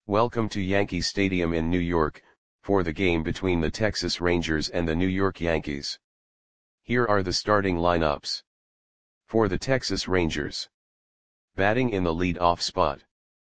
Welcome to Yankee Stadium in New York, for the game between the Texas Rangers and the New York Yankees. Here are the starting lineups. For the Texas Rangers. Batting in the lead-off spot.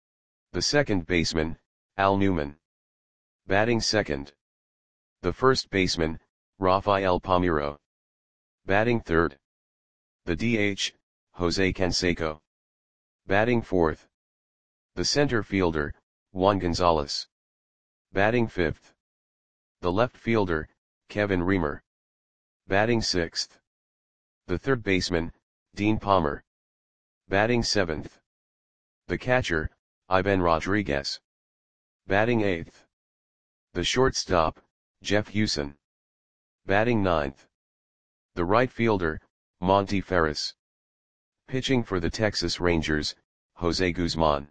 The second baseman, Al Newman. Batting second. The first baseman, Rafael Palmeiro. Batting third. The DH, Jose Canseco. Batting fourth. The center fielder, Juan Gonzalez. Batting fifth. The left fielder, Kevin Reamer. Batting sixth. The third baseman, Dean Palmer. Batting seventh. The catcher, Ivan Rodriguez. Batting eighth. The shortstop, Jeff Hewson. Batting ninth. The right fielder, Monty Ferris. Pitching for the Texas Rangers, Jose Guzman.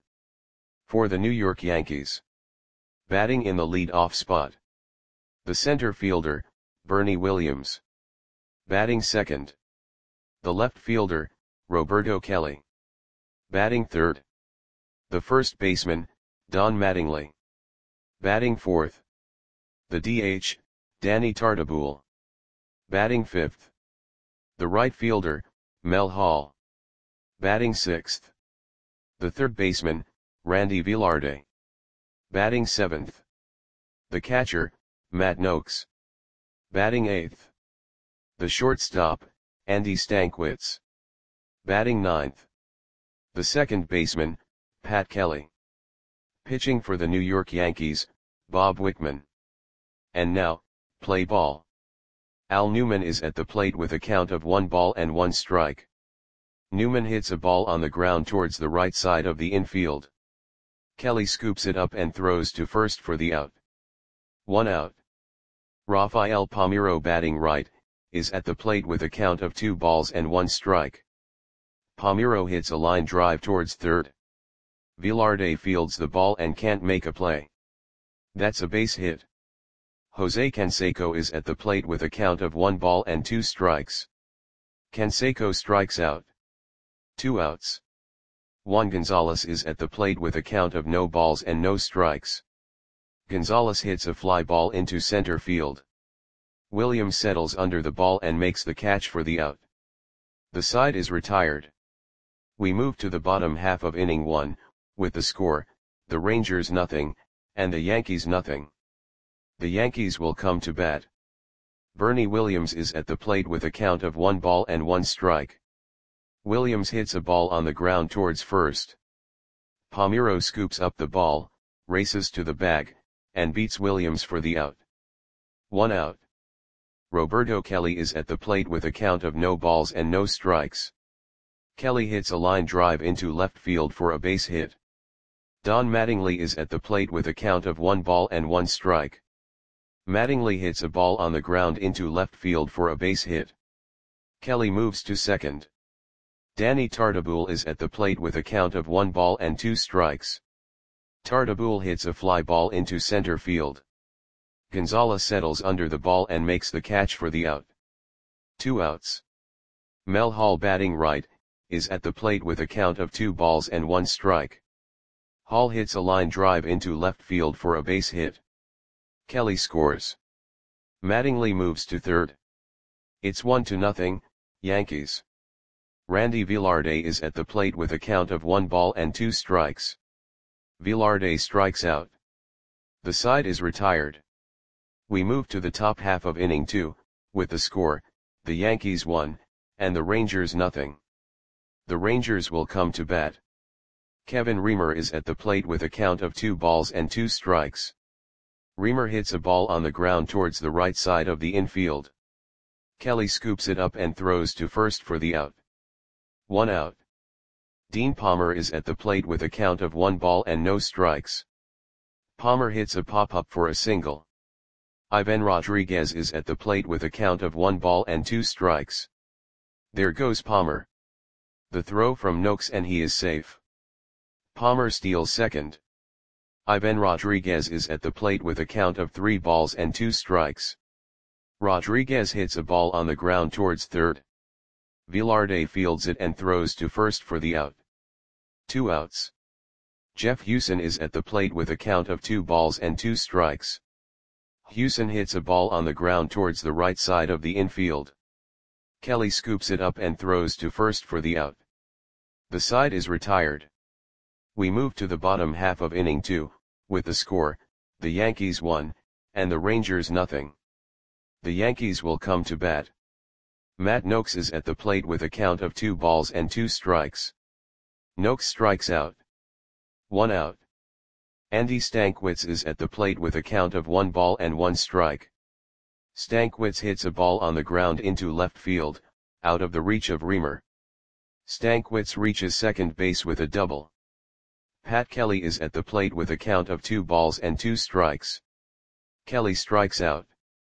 For the New York Yankees. Batting in the lead-off spot. The center fielder, Bernie Williams. Batting second. The left fielder, Roberto Kelly. Batting third. The first baseman, Don Mattingly. Batting fourth. The DH, Danny Tartabull. Batting fifth. The right fielder, Mel Hall. Batting sixth. The third baseman, Randy Velarde. Batting seventh. The catcher, Matt Noakes. Batting eighth. The shortstop, Andy Stankiewicz. Batting ninth. The second baseman, Pat Kelly. Pitching for the New York Yankees, Bob Wickman. And now, play ball. Al Newman is at the plate with a count of 1 strike. Newman hits a ball on the ground towards the right side of the infield. Kelly scoops it up and throws to first for the out. 1 out. Rafael Palmeiro, batting right, is at the plate with a count of 2 strike. Palmeiro hits a line drive towards third. Velarde fields the ball and can't make a play. That's a base hit. Jose Canseco is at the plate with a count of 1 strikes. Canseco strikes out. 2 outs. Juan Gonzalez is at the plate with a count of no strikes. Gonzalez hits a fly ball into center field. Williams settles under the ball and makes the catch for the out. The side is retired. We move to the bottom half of inning 1, with the score, the Rangers 0, and the Yankees 0. The Yankees will come to bat. Bernie Williams is at the plate with a count of 1 strike. Williams hits a ball on the ground towards first. Palmeiro scoops up the ball, races to the bag, and beats Williams for the out. 1 out. Roberto Kelly is at the plate with a count of no strikes. Kelly hits a line drive into left field for a base hit. Don Mattingly is at the plate with a count of 1 strike. Mattingly hits a ball on the ground into left field for a base hit. Kelly moves to second. Danny Tartabull is at the plate with a count of 1 strikes. Tartabull hits a fly ball into center field. Gonzalez settles under the ball and makes the catch for the out. 2 outs. Mel Hall, batting right, is at the plate with a count of 2 strike. Hall hits a line drive into left field for a base hit. Kelly scores. Mattingly moves to third. It's 1-0, Yankees. Randy Velarde is at the plate with a count of 1 strikes. Velarde strikes out. The side is retired. We move to the top half of inning 2, with the score, the Yankees 1, and the Rangers 0. The Rangers will come to bat. Kevin Reamer is at the plate with a count of 2 strikes. Reamer hits a ball on the ground towards the right side of the infield. Kelly scoops it up and throws to first for the out. 1 out. Dean Palmer is at the plate with a count of 1 strikes. Palmer hits a pop-up for a single. Ivan Rodriguez is at the plate with a count of 1 strikes. There goes Palmer. The throw from Noakes and he is safe. Palmer steals second. Ivan Rodriguez is at the plate with a count of 3 strikes. Rodriguez hits a ball on the ground towards third. Velarde fields it and throws to first for the out. 2 outs. Jeff Hewson is at the plate with a count of 2 balls and 2 strikes. Hewson hits a ball on the ground towards the right side of the infield. Kelly scoops it up and throws to first for the out. The side is retired. We move to the bottom half of inning 2, with the score, the Yankees 1, and the Rangers nothing. The Yankees will come to bat. Matt Nokes is at the plate with a count of 2 balls and 2 strikes. Nokes strikes out. 1 out. Andy Stankiewicz is at the plate with a count of 1 ball and 1 strike. Stankiewicz hits a ball on the ground into left field, out of the reach of Reamer. Stankiewicz reaches second base with a double. Pat Kelly is at the plate with a count of 2 balls and 2 strikes. Kelly strikes out.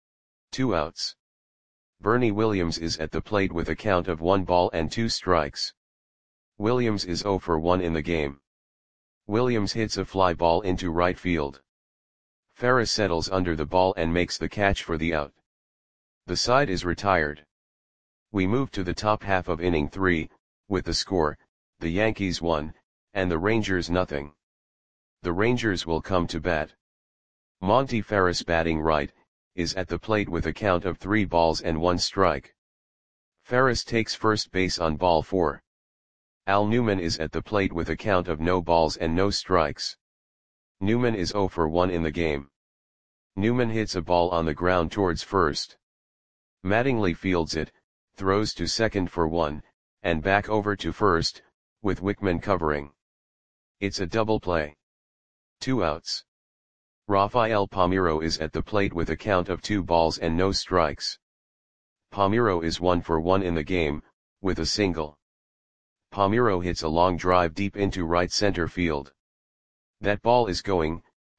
2 outs. Bernie Williams is at the plate with a count of 1 ball and 2 strikes. Williams is 0 for 1 in the game. Williams hits a fly ball into right field. Ferris settles under the ball and makes the catch for the out. The side is retired. We move to the top half of inning 3, with the score, the Yankees 1, and the Rangers nothing. The Rangers will come to bat. Monty Ferris, batting right, is at the plate with a count of 3 balls and 1 strike. Ferris takes first base on ball 4. Al Newman is at the plate with a count of no balls and no strikes. Newman is 0 for 1 in the game. Newman hits a ball on the ground towards first. Mattingly fields it, throws to second for 1, and back over to first, with Wickman covering. It's a double play. 2 outs. Rafael Palmeiro is at the plate with a count of 2 balls and no strikes. Palmeiro is 1 for 1 in the game, with a single. Palmeiro hits a long drive deep into right center field. That ball is going,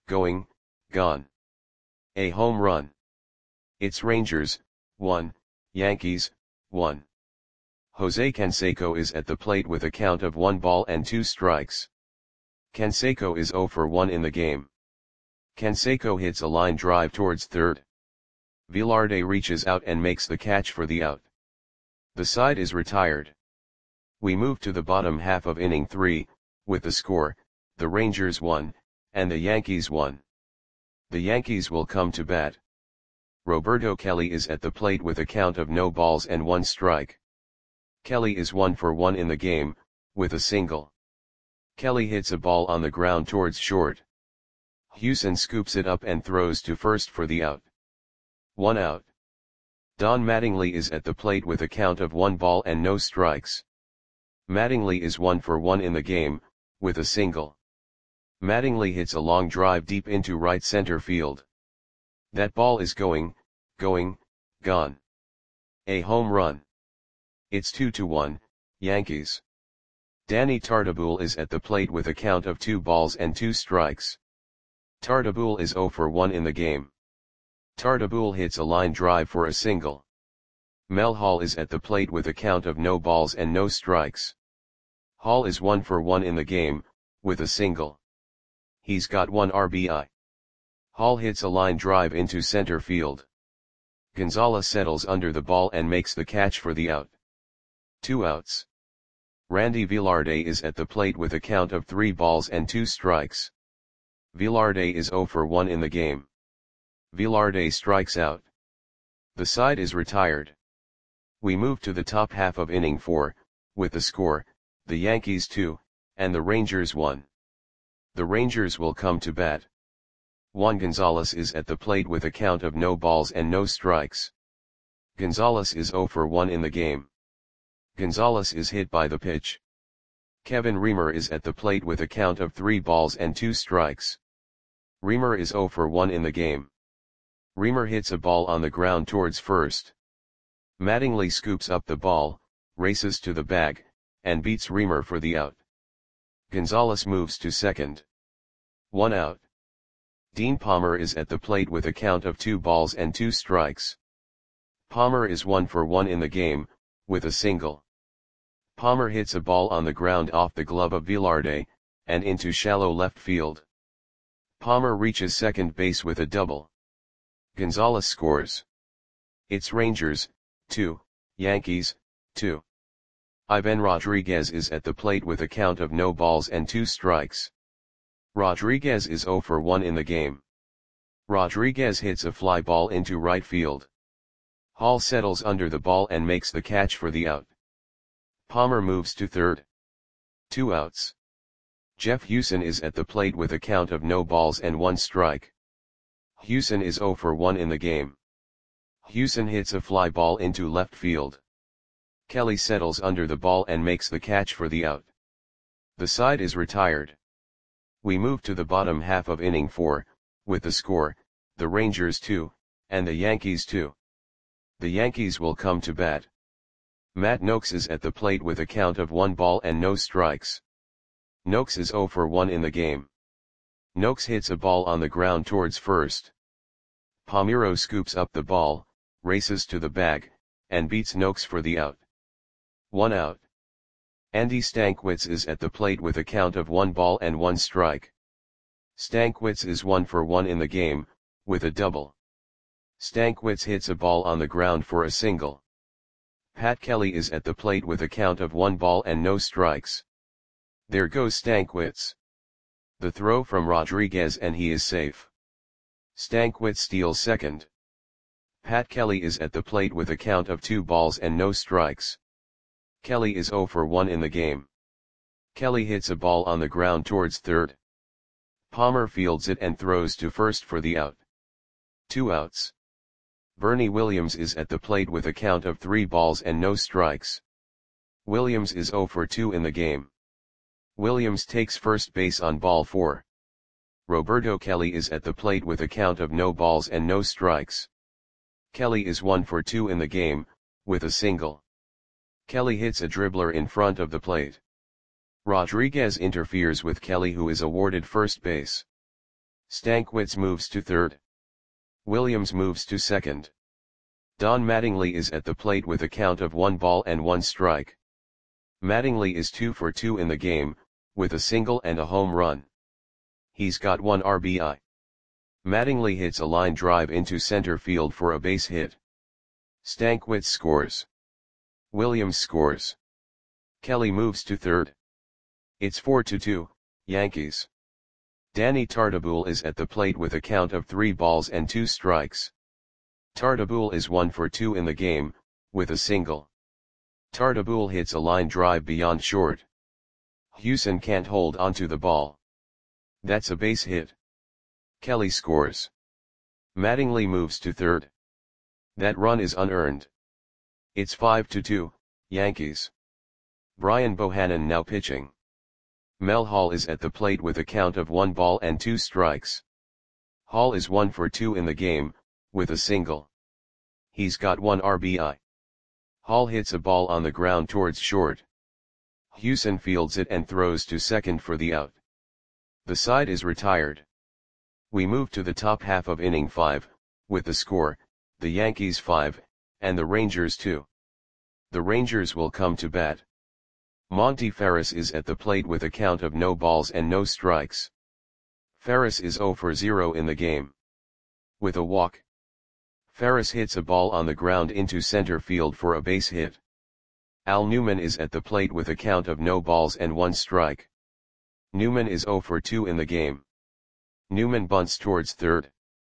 gone. A home run. It's Rangers, 1, Yankees, 1. Jose Canseco is at the plate with a count of 1 ball and 2 strikes. Canseco is 0 for 1 in the game. Canseco hits a line drive towards third. Velarde reaches out and makes the catch for the out. The side is retired. We move to the bottom half of inning 3, with the score, the Rangers 1, and the Yankees 1. The Yankees will come to bat. Roberto Kelly is at the plate with a count of no balls and 1 strike. Kelly is 1 for 1 in the game, with a single. Kelly hits a ball on the ground towards short. Hewson scoops it up and throws to first for the out. 1 out. Don Mattingly is at the plate with a count of 1 ball and no strikes. Mattingly is 1 for 1 in the game, with a single. Mattingly hits a long drive deep into right center field. That ball is going, gone. A home run. It's 2-1, Yankees. Danny Tartabull is at the plate with a count of 2 balls and 2 strikes. Tartabull is 0 for 1 in the game. Tartabull hits a line drive for a single. Mel Hall is at the plate with a count of no balls and no strikes. Hall is 1 for 1 in the game, with a single. He's got 1 RBI. Hall hits a line drive into center field. Gonzalez settles under the ball and makes the catch for the out. 2 outs. Randy Velarde is at the plate with a count of 3 balls and 2 strikes. Velarde is 0 for 1 in the game. Velarde strikes out. The side is retired. We move to the top half of inning 4, with the score, the Yankees 2, and the Rangers 1. The Rangers will come to bat. Juan Gonzalez is at the plate with a count of no balls and no strikes. Gonzalez is 0 for 1 in the game. Gonzalez is hit by the pitch. Kevin Reamer is at the plate with a count of 3 balls and 2 strikes. Reamer is 0 for 1 in the game. Reamer hits a ball on the ground towards first. Mattingly scoops up the ball, races to the bag, and beats Reamer for the out. Gonzalez moves to second. 1 out. Dean Palmer is at the plate with a count of 2 balls and 2 strikes. Palmer is 1 for 1 in the game, with a single. Palmer hits a ball on the ground off the glove of Velarde, and into shallow left field. Palmer reaches second base with a double. Gonzalez scores. It's Rangers, 2, Yankees, 2. Ivan Rodriguez is at the plate with a count of no balls and 2 strikes. Rodriguez is 0 for 1 in the game. Rodriguez hits a fly ball into right field. Hall settles under the ball and makes the catch for the out. Palmer moves to third. 2 outs. Jeff Hewson is at the plate with a count of no balls and 1 strike. Hewson is 0 for 1 in the game. Hewson hits a fly ball into left field. Kelly settles under the ball and makes the catch for the out. The side is retired. We move to the bottom half of inning 4, with the score, the Rangers 2, and the Yankees 2. The Yankees will come to bat. Matt Noakes is at the plate with a count of 1 ball and no strikes. Noakes is 0 for 1 in the game. Noakes hits a ball on the ground towards first. Palmeiro scoops up the ball, races to the bag, and beats Noakes for the out. 1 out. Andy Stankiewicz is at the plate with a count of 1 ball and 1 strike. Stankiewicz is 1 for 1 in the game, with a double. Stankiewicz hits a ball on the ground for a single. Pat Kelly is at the plate with a count of 1 ball and no strikes. There goes Stankiewicz. The throw from Rodriguez and he is safe. Stankiewicz steals second. Pat Kelly is at the plate with a count of 2 balls and no strikes. Kelly is 0 for 1 in the game. Kelly hits a ball on the ground towards third. Palmer fields it and throws to first for the out. 2 outs. Bernie Williams is at the plate with a count of 3 balls and no strikes. Williams is 0 for 2 in the game. Williams takes first base on ball 4. Roberto Kelly is at the plate with a count of no balls and no strikes. Kelly is 1 for 2 in the game, with a single. Kelly hits a dribbler in front of the plate. Rodriguez interferes with Kelly, who is awarded first base. Stankiewicz moves to third. Williams moves to second. Don Mattingly is at the plate with a count of 1 ball and 1 strike. Mattingly is 2 for 2 in the game, with a single and a home run. He's got 1 RBI. Mattingly hits a line drive into center field for a base hit. Stankiewicz scores. Williams scores. Kelly moves to third. It's 4-2, Yankees. Danny Tartabull is at the plate with a count of 3 balls and 2 strikes. Tartabull is 1 for 2 in the game, with a single. Tartabull hits a line drive beyond short. Hewson can't hold onto the ball. That's a base hit. Kelly scores. Mattingly moves to third. That run is unearned. It's 5-2, Yankees. Brian Bohannon now pitching. Mel Hall is at the plate with a count of 1 ball and 2 strikes. Hall is 1 for 2 in the game, with a single. He's got 1 RBI. Hall hits a ball on the ground towards short. Hewson fields it and throws to second for the out. The side is retired. We move to the top half of inning 5, with the score, the Yankees 5, and the Rangers 2. The Rangers will come to bat. Monty Ferris is at the plate with a count of no balls and no strikes. Ferris is 0 for 0 in the game. With a walk. Ferris hits a ball on the ground into center field for a base hit. Al Newman is at the plate with a count of no balls and 1 strike. Newman is 0 for 2 in the game. Newman bunts towards third.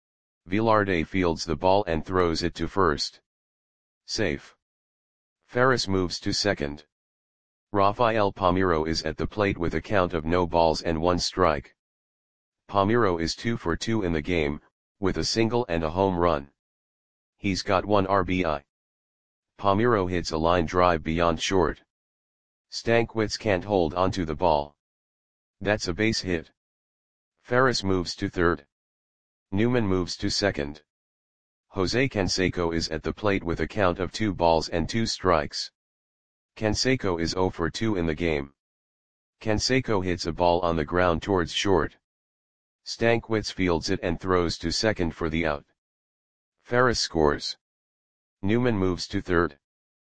Velarde fields the ball and throws it to first. Safe. Ferris moves to second. Rafael Palmeiro is at the plate with a count of no balls and 1 strike. Palmeiro is 2 for 2 in the game, with a single and a home run. He's got 1 RBI. Palmeiro hits a line drive beyond short. Stankiewicz can't hold onto the ball. That's a base hit. Ferris moves to third. Newman moves to second. Jose Canseco is at the plate with a count of 2 balls and 2 strikes. Canseco is 0 for 2 in the game. Canseco hits a ball on the ground towards short. Stankiewicz fields it and throws to second for the out. Ferris scores. Newman moves to third.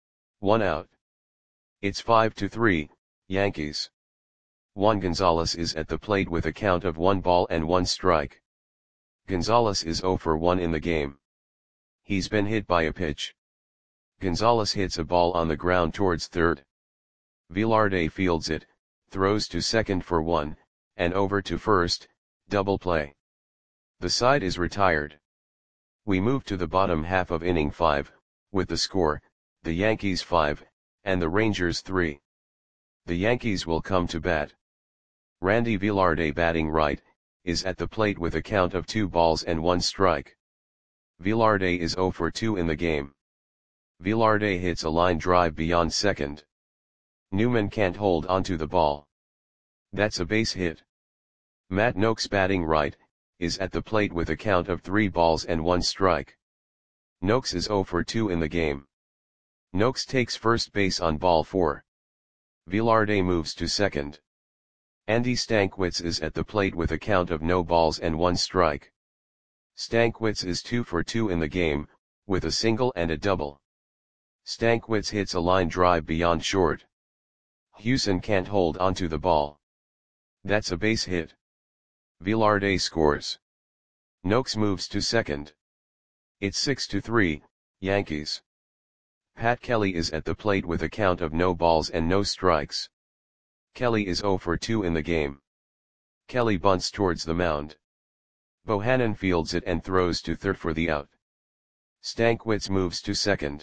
1 out. It's 5-3, Yankees. Juan Gonzalez is at the plate with a count of 1 ball and 1 strike. Gonzalez is 0 for 1 in the game. He's been hit by a pitch. Gonzalez hits a ball on the ground towards third. Velarde fields it, throws to second for 1, and over to first, double play. The side is retired. We move to the bottom half of inning 5, with the score, the Yankees 5, and the Rangers 3. The Yankees will come to bat. Randy Velarde, batting right, is at the plate with a count of 2 balls and 1 strike. Velarde is 0 for 2 in the game. Velarde hits a line drive beyond second. Newman can't hold onto the ball. That's a base hit. Matt Nokes, batting right, is at the plate with a count of 3 balls and 1 strike. Nokes is 0 for 2 in the game. Nokes takes first base on ball 4. Velarde moves to second. Andy Stankiewicz is at the plate with a count of no balls and 1 strike. Stankiewicz is 2 for 2 in the game, with a single and a double. Stankiewicz hits a line drive beyond short. Hewson can't hold onto the ball. That's a base hit. Velarde scores. Nokes moves to second. It's 6-3, Yankees. Pat Kelly is at the plate with a count of no balls and no strikes. Kelly is 0 for 2 in the game. Kelly bunts towards the mound. Bohannon fields it and throws to third for the out. Stankiewicz moves to second.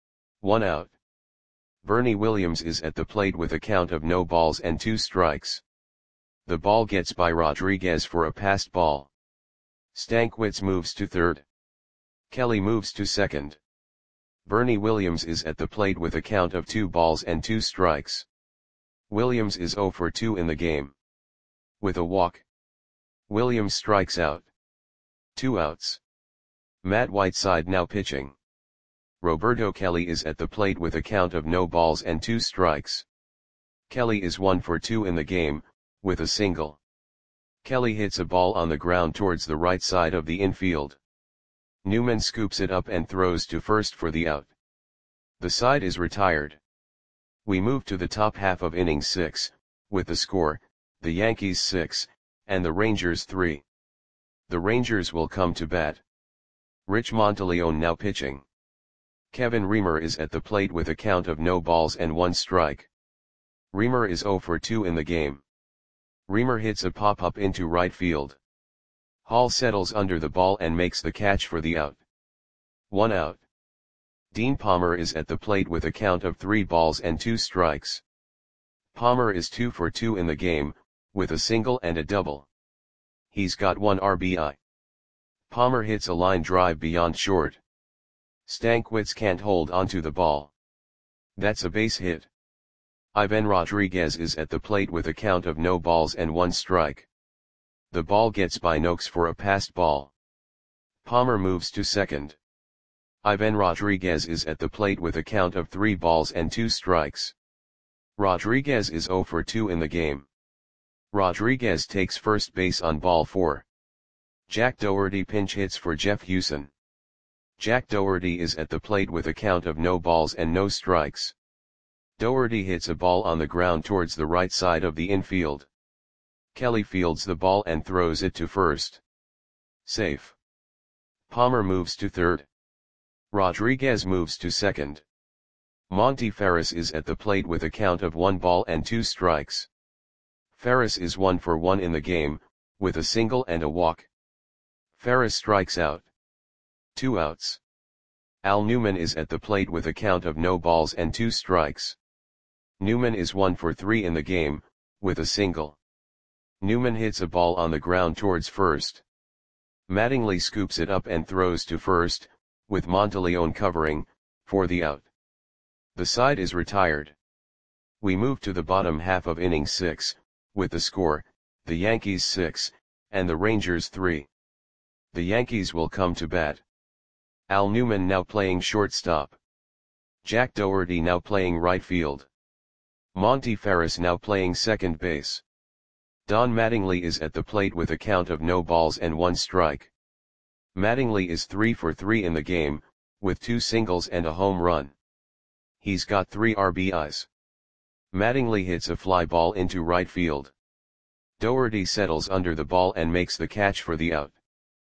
1 out. Bernie Williams is at the plate with a count of no balls and 2 strikes. The ball gets by Rodriguez for a passed ball. Stankiewicz moves to third. Kelly moves to second. Bernie Williams is at the plate with a count of 2 balls and 2 strikes. Williams is 0 for 2 in the game. With a walk, Williams strikes out. 2 outs. Matt Whiteside now pitching. Roberto Kelly is at the plate with a count of no balls and 2 strikes. Kelly is 1 for 2 in the game, with a single. Kelly hits a ball on the ground towards the right side of the infield. Newman scoops it up and throws to first for the out. The side is retired. We move to the top half of inning 6, with the score, the Yankees 6, and the Rangers 3. The Rangers will come to bat. Rich Monteleone now pitching. Kevin Reamer is at the plate with a count of no balls and 1 strike. Reamer is 0 for 2 in the game. Reamer hits a pop-up into right field. Hall settles under the ball and makes the catch for the out. 1 out. Dean Palmer is at the plate with a count of 3 balls and 2 strikes. Palmer is 2 for 2 in the game, with a single and a double. He's got 1 RBI. Palmer hits a line drive beyond short. Stankiewicz can't hold onto the ball. That's a base hit. Ivan Rodriguez is at the plate with a count of no balls and 1 strike. The ball gets by Nokes for a passed ball. Palmer moves to second. Ivan Rodriguez is at the plate with a count of 3 balls and 2 strikes. Rodriguez is 0 for 2 in the game. Rodriguez takes first base on ball 4. Jack Dougherty pinch hits for Jeff Hewson. Jack Dougherty is at the plate with a count of no balls and no strikes. Dougherty hits a ball on the ground towards the right side of the infield. Kelly fields the ball and throws it to first. Safe. Palmer moves to third. Rodriguez moves to second. Monty Ferris is at the plate with a count of 1 ball and 2 strikes. Ferris is 1 for 1 in the game, with a single and a walk. Ferris strikes out. 2 outs. Al Newman is at the plate with a count of no balls and 2 strikes. Newman is 1 for 3 in the game, with a single. Newman hits a ball on the ground towards first. Mattingly scoops it up and throws to first, with Monteleone covering, for the out. The side is retired. We move to the bottom half of inning 6, with the score, the Yankees 6, and the Rangers 3. The Yankees will come to bat. Al Newman now playing shortstop. Jack Dougherty now playing right field. Monty Ferris now playing second base. Don Mattingly is at the plate with a count of no balls and 1 strike. Mattingly is 3 for 3 in the game, with 2 singles and a home run. He's got 3 RBIs. Mattingly hits a fly ball into right field. Dougherty settles under the ball and makes the catch for the out.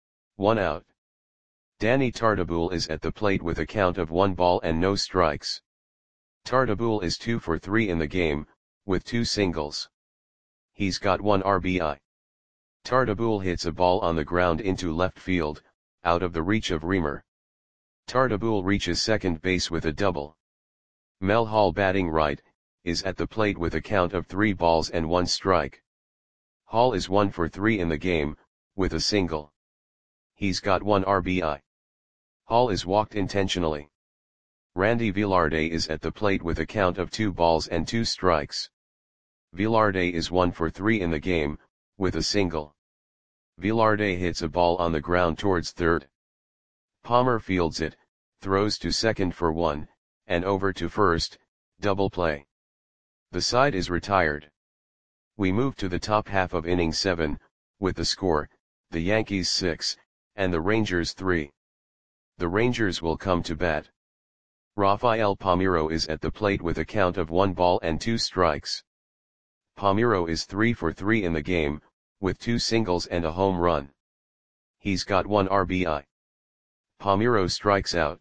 1 out. Danny Tartabull is at the plate with a count of 1 ball and no strikes. Tartabull is 2 for 3 in the game, with 2 singles. He's got 1 RBI. Tartabull hits a ball on the ground into left field, out of the reach of Reimer. Tartabull reaches second base with a double. Mel Hall, batting right, is at the plate with a count of 3 balls and 1 strike. Hall is 1 for 3 in the game, with a single. He's got 1 RBI. Hall is walked intentionally. Randy Velarde is at the plate with a count of 2 balls and 2 strikes. Velarde is 1 for 3 in the game, with a single. Velarde hits a ball on the ground towards third. Palmer fields it, throws to second for 1, and over to first, double play. The side is retired. We move to the top half of inning 7, with the score, the Yankees 6, and the Rangers 3. The Rangers will come to bat. Rafael Palmeiro is at the plate with a count of 1 ball and 2 strikes. Palmeiro is 3 for 3 in the game, with 2 singles and a home run. He's got 1 RBI. Palmeiro strikes out.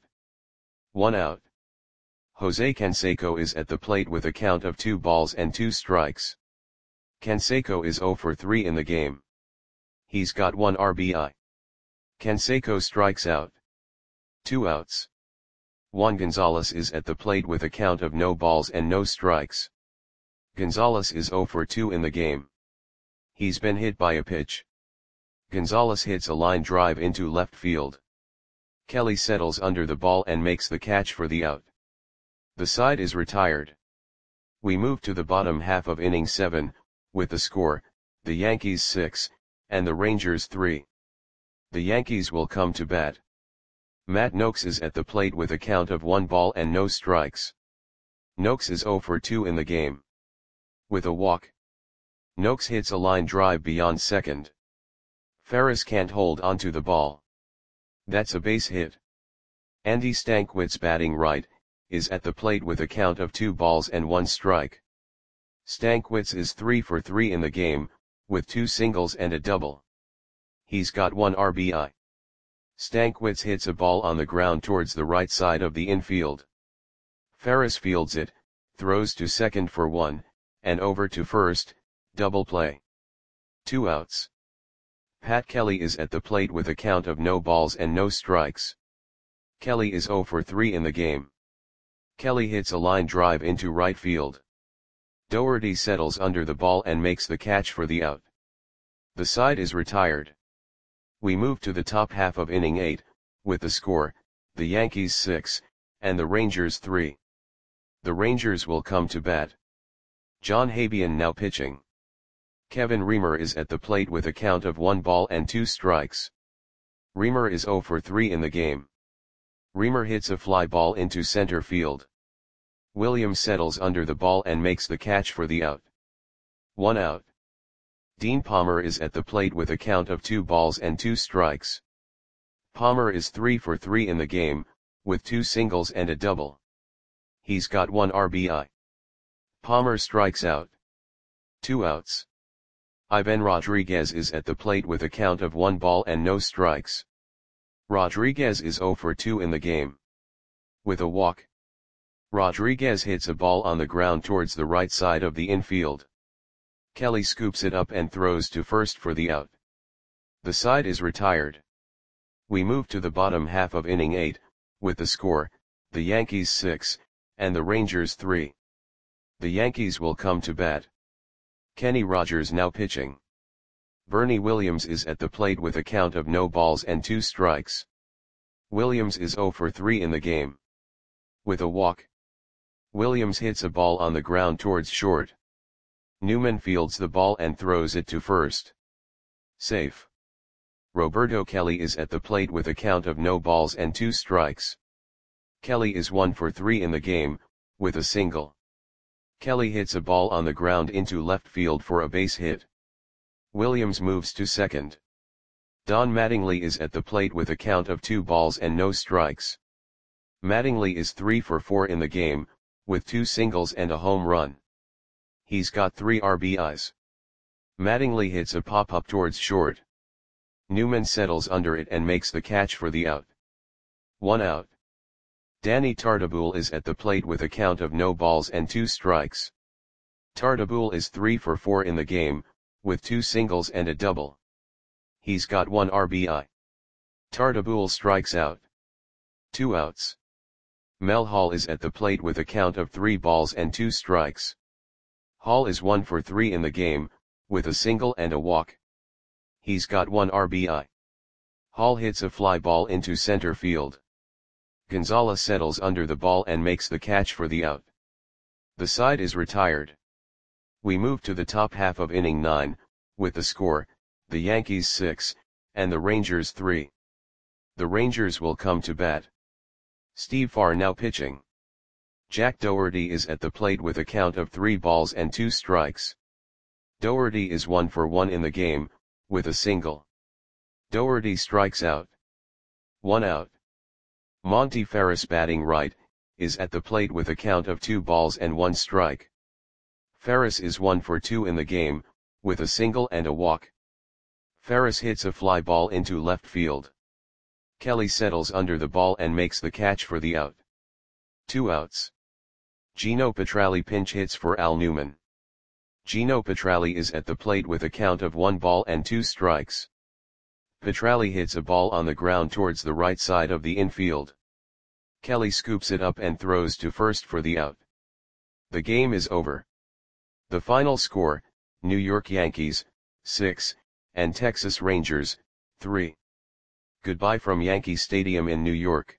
1 out. Jose Canseco is at the plate with a count of 2 balls and 2 strikes. Canseco is 0 for 3 in the game. He's got 1 RBI. Canseco strikes out. 2 outs. Juan Gonzalez is at the plate with a count of no balls and no strikes. Gonzalez is 0 for 2 in the game. He's been hit by a pitch. Gonzalez hits a line drive into left field. Kelly settles under the ball and makes the catch for the out. The side is retired. We move to the bottom half of inning 7, with the score, the Yankees 6, and the Rangers 3. The Yankees will come to bat. Matt Noakes is at the plate with a count of 1 ball and no strikes. Noakes is 0 for 2 in the game. With a walk. Noakes hits a line drive beyond second. Ferris can't hold onto the ball. That's a base hit. Andy Stankiewicz, batting right, is at the plate with a count of 2 balls and 1 strike. Stankiewicz is 3 for 3 in the game, with 2 singles and a double. He's got 1 RBI. Stankiewicz hits a ball on the ground towards the right side of the infield. Ferris fields it, throws to second for 1, and over to first, double play. 2 outs. Pat Kelly is at the plate with a count of no balls and no strikes. Kelly is 0 for 3 in the game. Kelly hits a line drive into right field. Doherty settles under the ball and makes the catch for the out. The side is retired. We move to the top half of inning 8, with the score, the Yankees 6, and the Rangers 3. The Rangers will come to bat. John Habian now pitching. Kevin Reimer is at the plate with a count of 1 ball and 2 strikes. Reimer is 0 for 3 in the game. Reimer hits a fly ball into center field. Williams settles under the ball and makes the catch for the out. 1 out. Dean Palmer is at the plate with a count of 2 balls and 2 strikes. Palmer is 3 for 3 in the game, with 2 singles and a double. He's got 1 RBI. Palmer strikes out. 2 outs. Ivan Rodriguez is at the plate with a count of 1 ball and no strikes. Rodriguez is 0 for 2 in the game. With a walk. Rodriguez hits a ball on the ground towards the right side of the infield. Kelly scoops it up and throws to first for the out. The side is retired. We move to the bottom half of inning 8, with the score, the Yankees 6, and the Rangers 3. The Yankees will come to bat. Kenny Rogers now pitching. Bernie Williams is at the plate with a count of no balls and 2 strikes. Williams is 0 for 3 in the game. With a walk. Williams hits a ball on the ground towards short. Newman fields the ball and throws it to first. Safe. Roberto Kelly is at the plate with a count of no balls and 2 strikes. Kelly is 1 for 3 in the game, with a single. Kelly hits a ball on the ground into left field for a base hit. Williams moves to second. Don Mattingly is at the plate with a count of 2 balls and no strikes. Mattingly is 3 for 4 in the game, with 2 singles and a home run. He's got 3 RBIs. Mattingly hits a pop-up towards short. Newman settles under it and makes the catch for the out. 1 out. Danny Tartabull is at the plate with a count of no balls and 2 strikes. Tartabull is 3 for 4 in the game, with 2 singles and a double. He's got 1 RBI. Tartabull strikes out. 2 outs. Mel Hall is at the plate with a count of 3 balls and 2 strikes. Hall is 1 for 3 in the game, with a single and a walk. He's got 1 RBI. Hall hits a fly ball into center field. Gonzalez settles under the ball and makes the catch for the out. The side is retired. We move to the top half of inning 9, with the score, the Yankees 6, and the Rangers 3. The Rangers will come to bat. Steve Farr now pitching. Jack Dougherty is at the plate with a count of 3 balls and 2 strikes. Dougherty is 1 for 1 in the game, with a single. Dougherty strikes out. 1 out. Monty Ferris batting right, is at the plate with a count of 2 balls and 1 strike. Ferris is 1 for 2 in the game, with a single and a walk. Ferris hits a fly ball into left field. Kelly settles under the ball and makes the catch for the out. 2 outs. Gino Petralli pinch hits for Al Newman. Gino Petralli is at the plate with a count of 1 ball and 2 strikes. Petralli hits a ball on the ground towards the right side of the infield. Kelly scoops it up and throws to first for the out. The game is over. The final score, New York Yankees, 6, and Texas Rangers, 3. Goodbye from Yankee Stadium in New York.